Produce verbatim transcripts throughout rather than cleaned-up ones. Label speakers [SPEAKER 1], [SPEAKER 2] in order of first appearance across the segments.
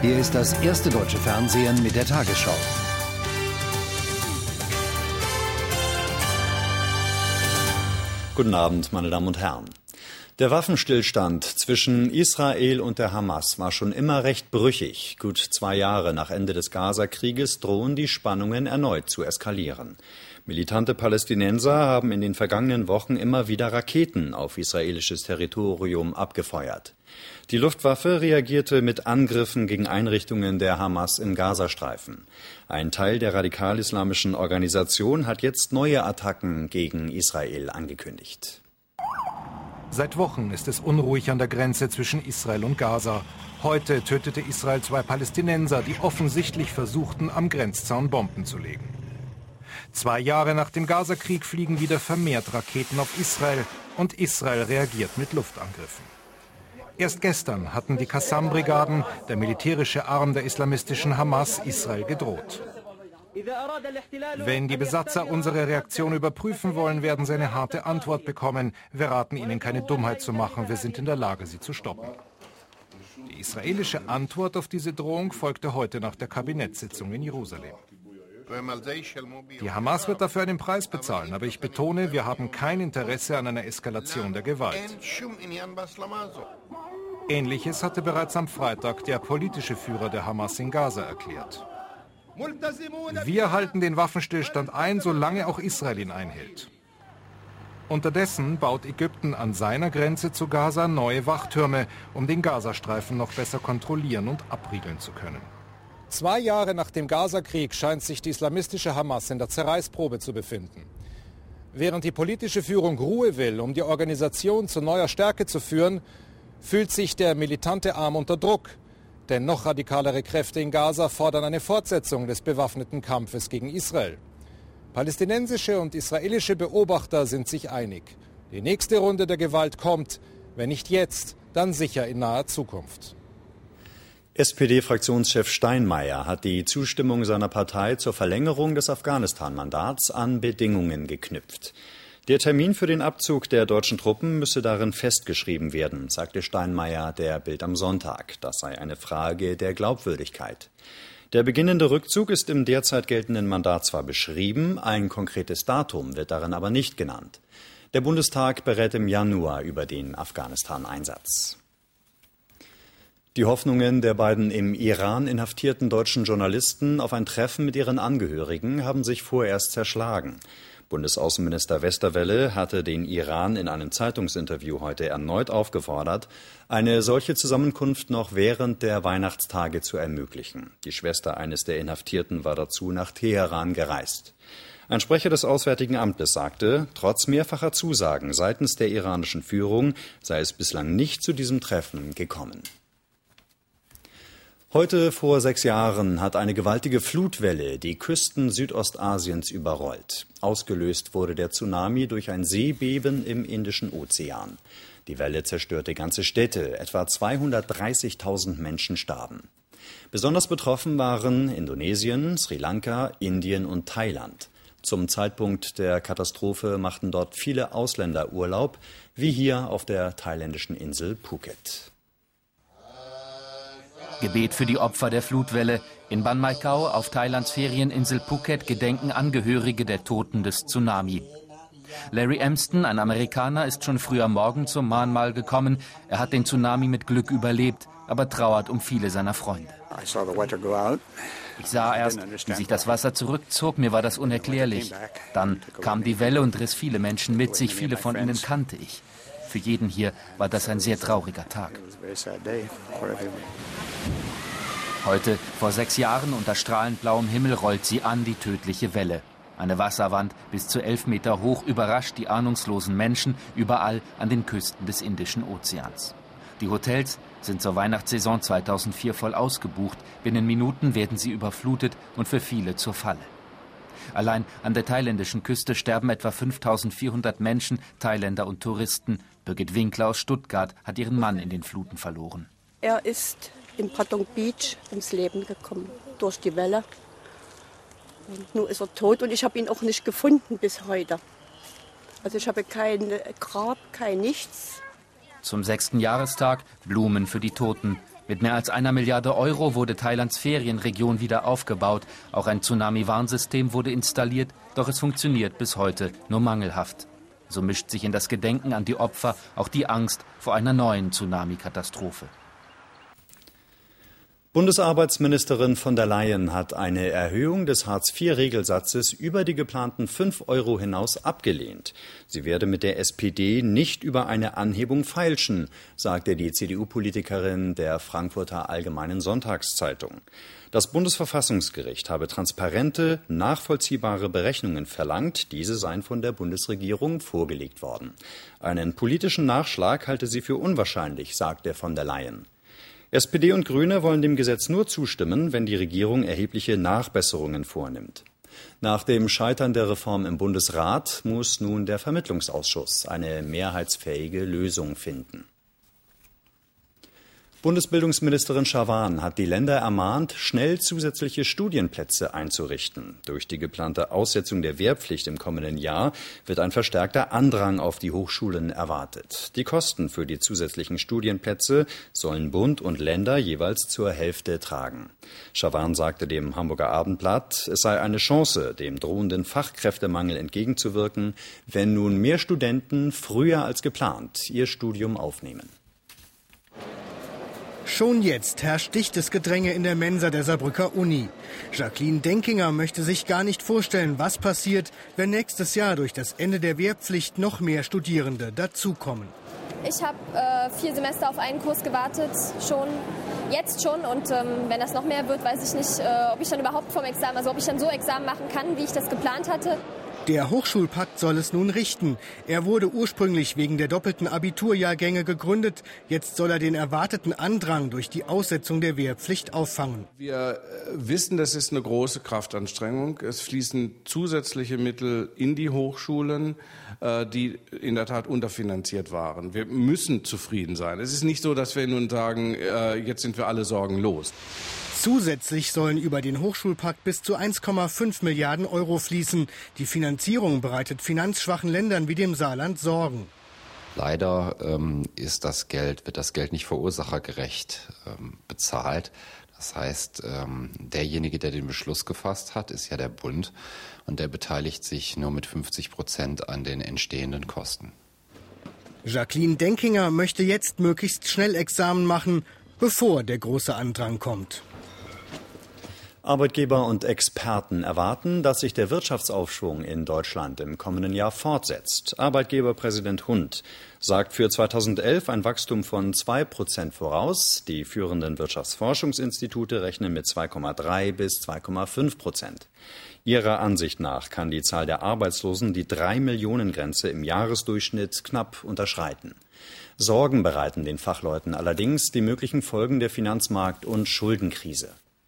[SPEAKER 1] Hier ist das erste deutsche Fernsehen mit der Tagesschau.
[SPEAKER 2] Guten Abend, meine Damen und Herren. Der Waffenstillstand zwischen Israel und der Hamas war schon immer recht brüchig. Gut zwei Jahre nach Ende des Gaza-Krieges drohen die Spannungen erneut zu eskalieren. Militante Palästinenser haben in den vergangenen Wochen immer wieder Raketen auf israelisches Territorium abgefeuert. Die Luftwaffe reagierte mit Angriffen gegen Einrichtungen der Hamas im Gazastreifen. Ein Teil der radikal-islamischen Organisation hat jetzt neue Attacken gegen Israel angekündigt.
[SPEAKER 3] Seit Wochen ist es unruhig an der Grenze zwischen Israel und Gaza. Heute tötete Israel zwei Palästinenser, die offensichtlich versuchten, am Grenzzaun Bomben zu legen. Zwei Jahre nach dem Gaza-Krieg fliegen wieder vermehrt Raketen auf Israel und Israel reagiert mit Luftangriffen. Erst gestern hatten die Qassam-Brigaden, der militärische Arm der islamistischen Hamas, Israel gedroht. Wenn die Besatzer unsere Reaktion überprüfen wollen, werden sie eine harte Antwort bekommen. Wir raten ihnen, keine Dummheit zu machen. Wir sind in der Lage, sie zu stoppen. Die israelische Antwort auf diese Drohung folgte heute nach der Kabinettssitzung in Jerusalem. Die Hamas wird dafür einen Preis bezahlen, aber ich betone, wir haben kein Interesse an einer Eskalation der Gewalt. Ähnliches hatte bereits am Freitag der politische Führer der Hamas in Gaza erklärt. Wir halten den Waffenstillstand ein, solange auch Israel ihn einhält. Unterdessen baut Ägypten an seiner Grenze zu Gaza neue Wachtürme, um den Gazastreifen noch besser kontrollieren und abriegeln zu können. Zwei Jahre nach dem Gaza-Krieg scheint sich die islamistische Hamas in der Zerreißprobe zu befinden. Während die politische Führung Ruhe will, um die Organisation zu neuer Stärke zu führen, fühlt sich der militante Arm unter Druck. Denn noch radikalere Kräfte in Gaza fordern eine Fortsetzung des bewaffneten Kampfes gegen Israel. Palästinensische und israelische Beobachter sind sich einig. Die nächste Runde der Gewalt kommt, wenn nicht jetzt, dann sicher in naher Zukunft.
[SPEAKER 2] S P D-Fraktionschef Steinmeier hat die Zustimmung seiner Partei zur Verlängerung des Afghanistan-Mandats an Bedingungen geknüpft. Der Termin für den Abzug der deutschen Truppen müsse darin festgeschrieben werden, sagte Steinmeier der Bild am Sonntag. Das sei eine Frage der Glaubwürdigkeit. Der beginnende Rückzug ist im derzeit geltenden Mandat zwar beschrieben, ein konkretes Datum wird darin aber nicht genannt. Der Bundestag berät im Januar über den Afghanistan-Einsatz. Die Hoffnungen der beiden im Iran inhaftierten deutschen Journalisten auf ein Treffen mit ihren Angehörigen haben sich vorerst zerschlagen. Bundesaußenminister Westerwelle hatte den Iran in einem Zeitungsinterview heute erneut aufgefordert, eine solche Zusammenkunft noch während der Weihnachtstage zu ermöglichen. Die Schwester eines der Inhaftierten war dazu nach Teheran gereist. Ein Sprecher des Auswärtigen Amtes sagte, trotz mehrfacher Zusagen seitens der iranischen Führung sei es bislang nicht zu diesem Treffen gekommen. Heute vor sechs Jahren hat eine gewaltige Flutwelle die Küsten Südostasiens überrollt. Ausgelöst wurde der Tsunami durch ein Seebeben im Indischen Ozean. Die Welle zerstörte ganze Städte, etwa zweihundertdreißigtausend Menschen starben. Besonders betroffen waren Indonesien, Sri Lanka, Indien und Thailand. Zum Zeitpunkt der Katastrophe machten dort viele Ausländer Urlaub, wie hier auf der thailändischen Insel Phuket.
[SPEAKER 4] Gebet für die Opfer der Flutwelle. In Ban Mae-Khao auf Thailands Ferieninsel Phuket gedenken Angehörige der Toten des Tsunami. Larry Amston, ein Amerikaner, ist schon früh am Morgen zum Mahnmal gekommen. Er hat den Tsunami mit Glück überlebt, aber trauert um viele seiner Freunde. Ich sah erst, wie sich das Wasser zurückzog, mir war das unerklärlich. Dann kam die Welle und riss viele Menschen mit sich, viele von ihnen kannte ich. Für jeden hier war das ein sehr trauriger Tag. Heute, vor sechs Jahren, unter strahlend blauem Himmel, rollt sie an, die tödliche Welle. Eine Wasserwand bis zu elf Meter hoch überrascht die ahnungslosen Menschen überall an den Küsten des Indischen Ozeans. Die Hotels sind zur Weihnachtssaison zweitausendvier voll ausgebucht. Binnen Minuten werden sie überflutet und für viele zur Falle. Allein an der thailändischen Küste sterben etwa fünftausendvierhundert Menschen, Thailänder und Touristen. Birgit Winkler aus Stuttgart hat ihren Mann in den Fluten verloren.
[SPEAKER 5] Er ist in Patong Beach ums Leben gekommen, durch die Welle. Und nun ist er tot und ich habe ihn auch nicht gefunden bis heute. Also ich habe kein Grab, kein Nichts.
[SPEAKER 4] Zum sechsten Jahrestag Blumen für die Toten. Mit mehr als einer Milliarde Euro wurde Thailands Ferienregion wieder aufgebaut. Auch ein Tsunami-Warnsystem wurde installiert, doch es funktioniert bis heute nur mangelhaft. So mischt sich in das Gedenken an die Opfer auch die Angst vor einer neuen Tsunami-Katastrophe.
[SPEAKER 2] Bundesarbeitsministerin von der Leyen hat eine Erhöhung des Hartz vier Regelsatzes über die geplanten fünf Euro hinaus abgelehnt. Sie werde mit der S P D nicht über eine Anhebung feilschen, sagte die C D U-Politikerin der Frankfurter Allgemeinen Sonntagszeitung. Das Bundesverfassungsgericht habe transparente, nachvollziehbare Berechnungen verlangt. Diese seien von der Bundesregierung vorgelegt worden. Einen politischen Nachschlag halte sie für unwahrscheinlich, sagte von der Leyen. S P D und Grüne wollen dem Gesetz nur zustimmen, wenn die Regierung erhebliche Nachbesserungen vornimmt. Nach dem Scheitern der Reform im Bundesrat muss nun der Vermittlungsausschuss eine mehrheitsfähige Lösung finden. Bundesbildungsministerin Schawan hat die Länder ermahnt, schnell zusätzliche Studienplätze einzurichten. Durch die geplante Aussetzung der Wehrpflicht im kommenden Jahr wird ein verstärkter Andrang auf die Hochschulen erwartet. Die Kosten für die zusätzlichen Studienplätze sollen Bund und Länder jeweils zur Hälfte tragen. Schawan sagte dem Hamburger Abendblatt, es sei eine Chance, dem drohenden Fachkräftemangel entgegenzuwirken, wenn nun mehr Studenten früher als geplant ihr Studium aufnehmen.
[SPEAKER 6] Schon jetzt herrscht dichtes Gedränge in der Mensa der Saarbrücker Uni. Jacqueline Denkinger möchte sich gar nicht vorstellen, was passiert, wenn nächstes Jahr durch das Ende der Wehrpflicht noch mehr Studierende dazukommen.
[SPEAKER 7] Ich habe äh, vier Semester auf einen Kurs gewartet, schon jetzt schon. Und ähm, wenn das noch mehr wird, weiß ich nicht, äh, ob ich dann überhaupt vom Examen, also ob ich dann so Examen machen kann, wie ich das geplant hatte.
[SPEAKER 6] Der Hochschulpakt soll es nun richten. Er wurde ursprünglich wegen der doppelten Abiturjahrgänge gegründet. Jetzt soll er den erwarteten Andrang durch die Aussetzung der Wehrpflicht auffangen.
[SPEAKER 8] Wir wissen, das ist eine große Kraftanstrengung. Es fließen zusätzliche Mittel in die Hochschulen, die in der Tat unterfinanziert waren. Wir müssen zufrieden sein. Es ist nicht so, dass wir nun sagen, jetzt sind wir alle Sorgen los.
[SPEAKER 6] Zusätzlich sollen über den Hochschulpakt bis zu eins Komma fünf Milliarden Euro fließen. Die Finanzierung bereitet finanzschwachen Ländern wie dem Saarland Sorgen.
[SPEAKER 9] Leider ähm, ist das Geld, wird das Geld nicht verursachergerecht ähm, bezahlt. Das heißt, ähm, derjenige, der den Beschluss gefasst hat, ist ja der Bund. Und der beteiligt sich nur mit fünfzig Prozent an den entstehenden Kosten.
[SPEAKER 6] Jacqueline Denkinger möchte jetzt möglichst schnell Examen machen, bevor der große Andrang kommt.
[SPEAKER 2] Arbeitgeber und Experten erwarten, dass sich der Wirtschaftsaufschwung in Deutschland im kommenden Jahr fortsetzt. Arbeitgeberpräsident Hund sagt für zweitausendelf ein Wachstum von zwei Prozent voraus. Die führenden Wirtschaftsforschungsinstitute rechnen mit zwei Komma drei bis zwei Komma fünf Prozent. Ihrer Ansicht nach kann die Zahl der Arbeitslosen die drei Millionen Grenze im Jahresdurchschnitt knapp unterschreiten. Sorgen bereiten den Fachleuten allerdings die möglichen Folgen der Finanzmarkt- und Schuldenkrise.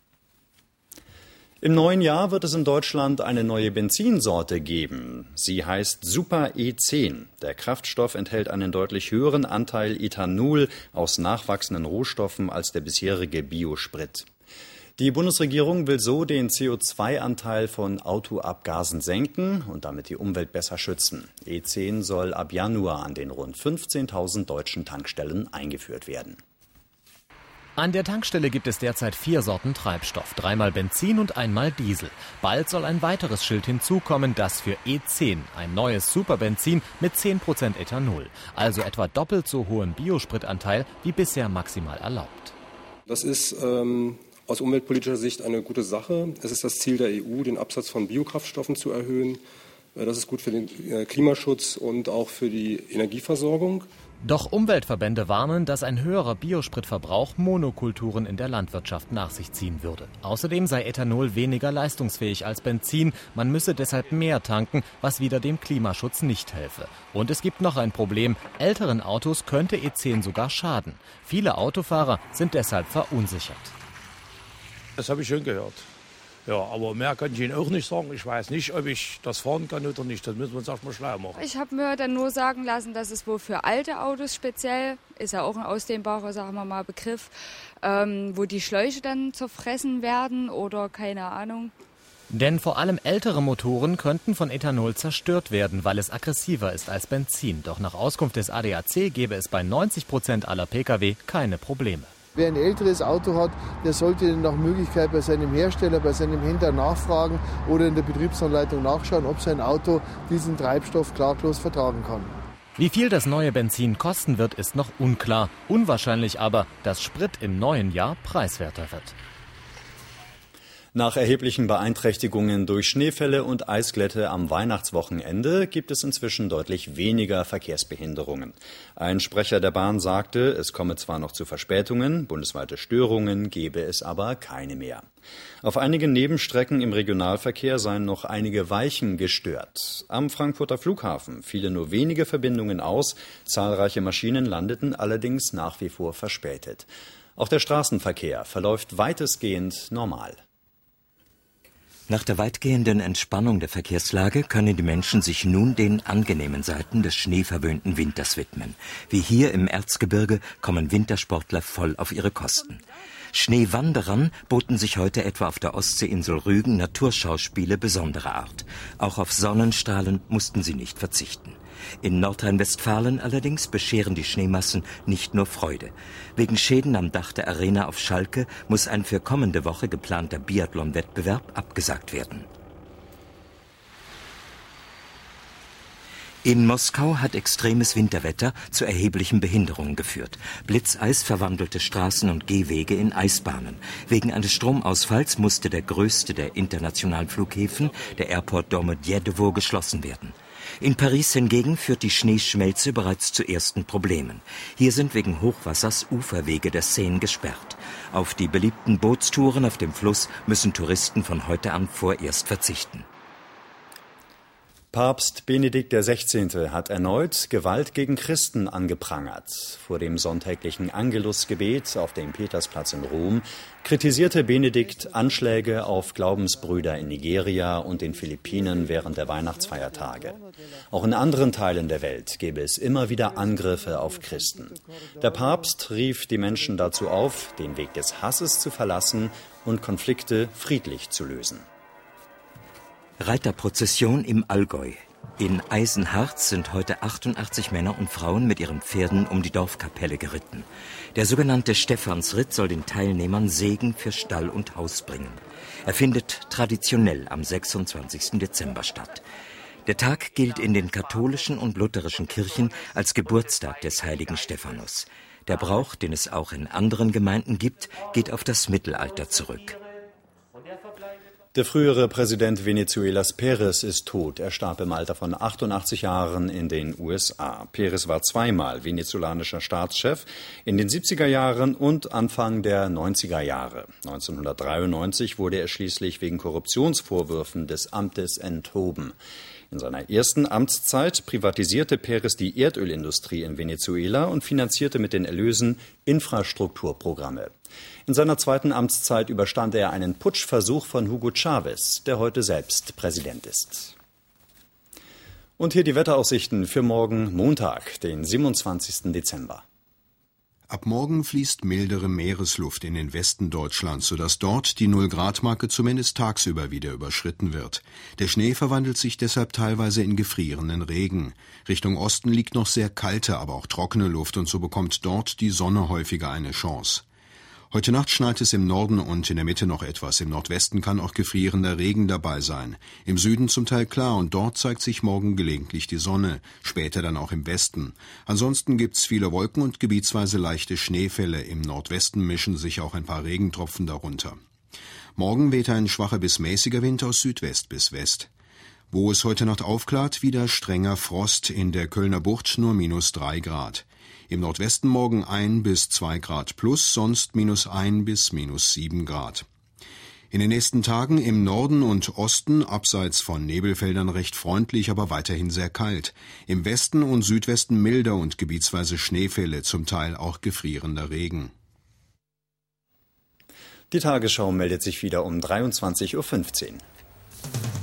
[SPEAKER 2] Im neuen Jahr wird es in Deutschland eine neue Benzinsorte geben. Sie heißt Super E zehn. Der Kraftstoff enthält einen deutlich höheren Anteil Ethanol aus nachwachsenden Rohstoffen als der bisherige Biosprit. Die Bundesregierung will so den C O zwei Anteil von Autoabgasen senken und damit die Umwelt besser schützen. E zehn soll ab Januar an den rund fünfzehntausend deutschen Tankstellen eingeführt werden.
[SPEAKER 10] An der Tankstelle gibt es derzeit vier Sorten Treibstoff, dreimal Benzin und einmal Diesel. Bald soll ein weiteres Schild hinzukommen, das für E zehn, ein neues Superbenzin mit zehn Prozent Ethanol, also etwa doppelt so hohen Biospritanteil wie bisher maximal erlaubt.
[SPEAKER 11] Das ist ähm, aus umweltpolitischer Sicht eine gute Sache. Es ist das Ziel der E U, den Absatz von Biokraftstoffen zu erhöhen. Das ist gut für den Klimaschutz und auch für die Energieversorgung.
[SPEAKER 10] Doch Umweltverbände warnen, dass ein höherer Biospritverbrauch Monokulturen in der Landwirtschaft nach sich ziehen würde. Außerdem sei Ethanol weniger leistungsfähig als Benzin. Man müsse deshalb mehr tanken, was wieder dem Klimaschutz nicht helfe. Und es gibt noch ein Problem. Älteren Autos könnte E zehn sogar schaden. Viele Autofahrer sind deshalb verunsichert.
[SPEAKER 12] Das habe ich schon gehört. Ja, aber mehr kann ich Ihnen auch nicht sagen. Ich weiß nicht, ob ich das fahren kann oder nicht. Das müssen wir uns erstmal schlau machen.
[SPEAKER 13] Ich habe mir dann nur sagen lassen, dass es wohl für alte Autos speziell, ist ja auch ein ausdehnbarer, sagen wir mal, Begriff, ähm, wo die Schläuche dann zerfressen werden oder keine Ahnung.
[SPEAKER 10] Denn vor allem ältere Motoren könnten von Ethanol zerstört werden, weil es aggressiver ist als Benzin. Doch nach Auskunft des A D A C gäbe es bei neunzig Prozent aller Pkw keine Probleme.
[SPEAKER 14] Wer ein älteres Auto hat, der sollte nach Möglichkeit bei seinem Hersteller, bei seinem Händler nachfragen oder in der Betriebsanleitung nachschauen, ob sein Auto diesen Treibstoff klaglos vertragen kann.
[SPEAKER 10] Wie viel das neue Benzin kosten wird, ist noch unklar. Unwahrscheinlich aber, dass Sprit im neuen Jahr preiswerter wird.
[SPEAKER 2] Nach erheblichen Beeinträchtigungen durch Schneefälle und Eisglätte am Weihnachtswochenende gibt es inzwischen deutlich weniger Verkehrsbehinderungen. Ein Sprecher der Bahn sagte, es komme zwar noch zu Verspätungen, bundesweite Störungen gebe es aber keine mehr. Auf einigen Nebenstrecken im Regionalverkehr seien noch einige Weichen gestört. Am Frankfurter Flughafen fielen nur wenige Verbindungen aus, zahlreiche Maschinen landeten allerdings nach wie vor verspätet. Auch der Straßenverkehr verläuft weitestgehend normal.
[SPEAKER 15] Nach der weitgehenden Entspannung der Verkehrslage können die Menschen sich nun den angenehmen Seiten des schneeverwöhnten Winters widmen. Wie hier im Erzgebirge kommen Wintersportler voll auf ihre Kosten. Schneewanderern boten sich heute etwa auf der Ostseeinsel Rügen Naturschauspiele besonderer Art. Auch auf Sonnenstrahlen mussten sie nicht verzichten. In Nordrhein-Westfalen allerdings bescheren die Schneemassen nicht nur Freude. Wegen Schäden am Dach der Arena auf Schalke muss ein für kommende Woche geplanter Biathlon-Wettbewerb abgesagt werden. In Moskau hat extremes Winterwetter zu erheblichen Behinderungen geführt. Blitzeis verwandelte Straßen und Gehwege in Eisbahnen. Wegen eines Stromausfalls musste der größte der internationalen Flughäfen, der Airport Domodedowo, geschlossen werden. In Paris hingegen führt die Schneeschmelze bereits zu ersten Problemen. Hier sind wegen Hochwassers Uferwege der Seine gesperrt. Auf die beliebten Bootstouren auf dem Fluss müssen Touristen von heute an vorerst verzichten.
[SPEAKER 2] Papst Benedikt der Sechzehnte hat erneut Gewalt gegen Christen angeprangert. Vor dem sonntäglichen Angelusgebet auf dem Petersplatz in Rom kritisierte Benedikt Anschläge auf Glaubensbrüder in Nigeria und den Philippinen während der Weihnachtsfeiertage. Auch in anderen Teilen der Welt gäbe es immer wieder Angriffe auf Christen. Der Papst rief die Menschen dazu auf, den Weg des Hasses zu verlassen und Konflikte friedlich zu lösen.
[SPEAKER 15] Reiterprozession im Allgäu. In Eisenharz sind heute achtundachtzig Männer und Frauen mit ihren Pferden um die Dorfkapelle geritten. Der sogenannte Stephansritt soll den Teilnehmern Segen für Stall und Haus bringen. Er findet traditionell am sechsundzwanzigsten Dezember statt. Der Tag gilt in den katholischen und lutherischen Kirchen als Geburtstag des heiligen Stephanus. Der Brauch, den es auch in anderen Gemeinden gibt, geht auf das Mittelalter zurück.
[SPEAKER 2] Der frühere Präsident Venezuelas Pérez ist tot. Er starb im Alter von achtundachtzig Jahren in den U S A. Pérez war zweimal venezolanischer Staatschef in den siebziger Jahren und Anfang der neunziger Jahre. neunzehnhundertdreiundneunzig wurde er schließlich wegen Korruptionsvorwürfen des Amtes enthoben. In seiner ersten Amtszeit privatisierte Pérez die Erdölindustrie in Venezuela und finanzierte mit den Erlösen Infrastrukturprogramme. In seiner zweiten Amtszeit überstand er einen Putschversuch von Hugo Chávez, der heute selbst Präsident ist. Und hier die Wetteraussichten für morgen Montag, den siebenundzwanzigsten Dezember.
[SPEAKER 16] Ab morgen fließt mildere Meeresluft in den Westen Deutschlands, sodass dort die Null-Grad-Marke zumindest tagsüber wieder überschritten wird. Der Schnee verwandelt sich deshalb teilweise in gefrierenden Regen. Richtung Osten liegt noch sehr kalte, aber auch trockene Luft und so bekommt dort die Sonne häufiger eine Chance. Heute Nacht schneit es im Norden und in der Mitte noch etwas. Im Nordwesten kann auch gefrierender Regen dabei sein. Im Süden zum Teil klar und dort zeigt sich morgen gelegentlich die Sonne, später dann auch im Westen. Ansonsten gibt's viele Wolken und gebietsweise leichte Schneefälle. Im Nordwesten mischen sich auch ein paar Regentropfen darunter. Morgen weht ein schwacher bis mäßiger Wind aus Südwest bis West. Wo es heute Nacht aufklart, wieder strenger Frost, in der Kölner Bucht nur minus drei Grad. Im Nordwesten morgen ein bis zwei Grad plus, sonst minus ein bis minus sieben Grad. In den nächsten Tagen im Norden und Osten, abseits von Nebelfeldern, recht freundlich, aber weiterhin sehr kalt. Im Westen und Südwesten milder und gebietsweise Schneefälle, zum Teil auch gefrierender Regen.
[SPEAKER 2] Die Tagesschau meldet sich wieder um dreiundzwanzig Uhr fünfzehn.